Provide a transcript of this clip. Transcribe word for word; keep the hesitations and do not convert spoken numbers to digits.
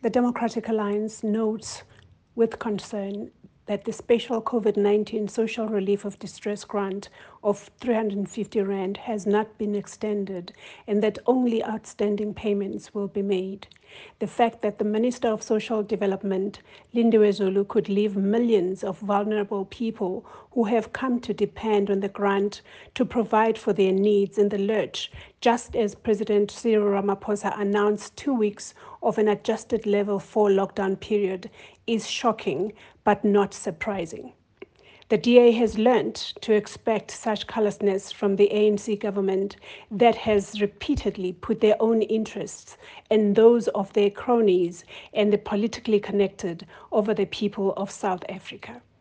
The Democratic Alliance notes with concern that the special COVID nineteen social relief of distress grant of three hundred fifty rand has not been extended and that only outstanding payments will be made. The fact that the Minister of Social Development, Lindiwe Zulu, could leave millions of vulnerable people who have come to depend on the grant to provide for their needs in the lurch, just as President Cyril Ramaphosa announced two weeks of an adjusted level four lockdown period, is shocking but not surprising. The D A has learned to expect such callousness from the A N C government that has repeatedly put their own interests and those of their cronies and the politically connected over the people of South Africa.